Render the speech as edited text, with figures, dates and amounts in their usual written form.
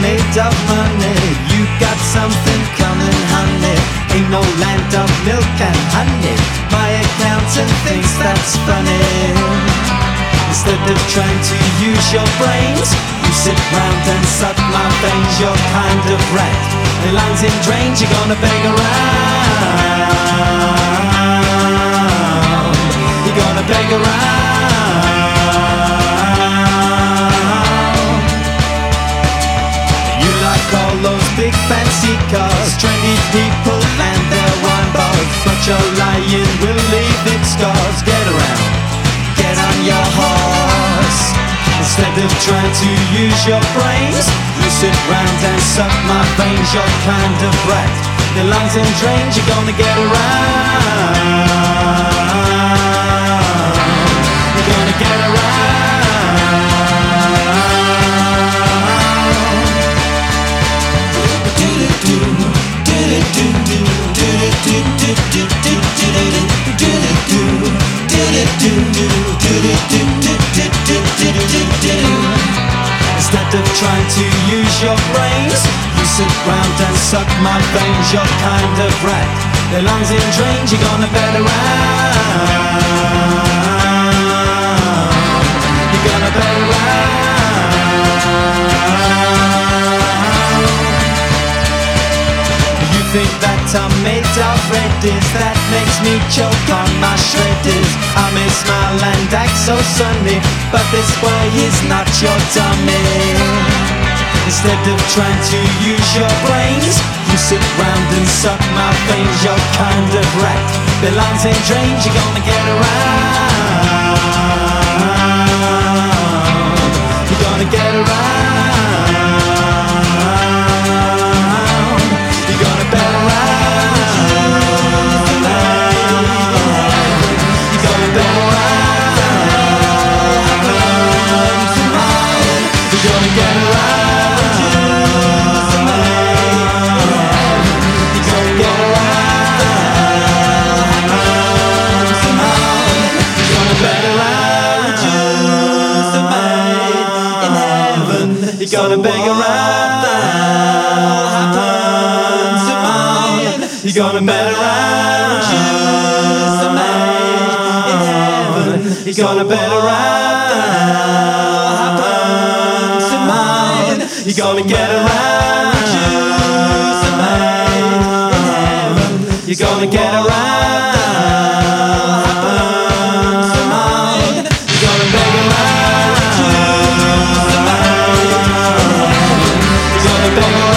made of money. You got something coming, honey. Ain't no land of milk and honey. My accountant thinks that's funny. Instead of trying to use your brains, you sit round and suck my veins. You're kind of rat. The lines in drains, you're gonna beg around. You're gonna beg around. You like all those big fancy cars, trendy people and their wine bars, but your lying will leave its scars. Get around, get on your horse. Instead of trying to use your brains, you sit round and suck my veins. You're kind of rat. The lungs and drains, you're gonna get around. You're gonna get around. Do-do-do, do-do-do, do-do-do, do-do-do, do-do-do, do-do-do, do-do-do. Instead of trying to use your brains, you sit round and suck my veins. You're kind of rat. The lungs in drains, you're gonna bed around. You're gonna bed around. You think that I'm made of reddies, that makes me choke on my shredders. I may smile and act so sunny, but this boy is not your dummy. Instead of trying to use your brains, you sit round and suck my veins. You're kind of rat. The lines and drains, you're gonna get around. You're gonna get around. You're gonna bet around. You're gonna bet around. You're gonna get around. You're gonna beg around. You're gonna bet around. You're gonna bet around. You're gonna get around. You're gonna get around. You're gonna beg around. You're gonna beg around.